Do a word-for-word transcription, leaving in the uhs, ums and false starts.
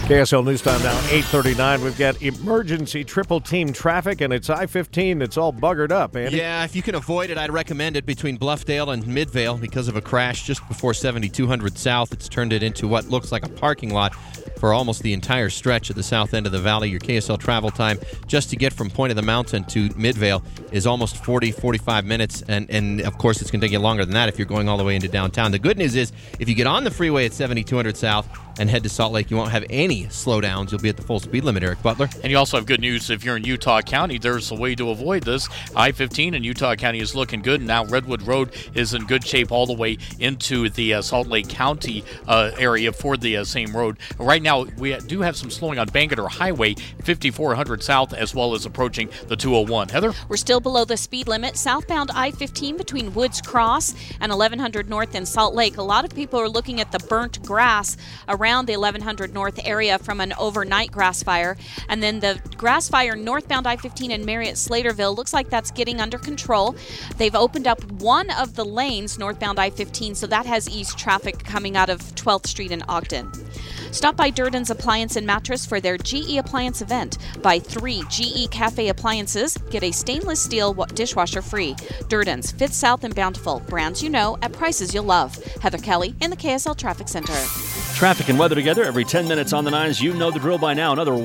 K S L News Time now, eight thirty-nine. We've got emergency triple team traffic, and it's I fifteen that's all buggered up, Andy. Yeah, if you can avoid it, I'd recommend it between Bluffdale and Midvale because of a crash just before seventy-two hundred South. It's turned it into what looks like a parking lot for almost the entire stretch at the south end of the valley. Your K S L travel time just to get from Point of the Mountain to Midvale is almost forty, forty-five minutes, and, and of course it's going to take you longer than that if you're going all the way into downtown. The good news is if you get on the freeway at seventy-two hundred South and head to Salt Lake, you won't have any slowdowns. You'll be at the full speed limit, Eric Butler. And you also have good news if you're in Utah County. There's a way to avoid this. I fifteen in Utah County is looking good. Now Redwood Road is in good shape all the way into the uh, Salt Lake County uh, area for the uh, same road. Right now, we do have some slowing on Bangerter Highway, fifty-four hundred South, as well as approaching the two oh one. Heather? We're still below the speed limit. Southbound I fifteen between Woods Cross and eleven hundred North in Salt Lake. A lot of people are looking at the burnt grass around the eleven hundred North area from an overnight grass fire. And then the grass fire northbound I fifteen in Marriott Slaterville looks like that's getting under control. They've opened up one of the lanes northbound I fifteen, so that has eased traffic coming out of twelfth Street in Ogden. Stop by Durden's Appliance and Mattress for their G E Appliance event. Buy three G E Cafe appliances, get a stainless steel dishwasher free. Durden's, Fifth South and Bountiful. Brands you know at prices you'll love. Heather Kelly in the K S L Traffic Center. Traffic and weather together every ten minutes on the nines. You know the drill by now. Another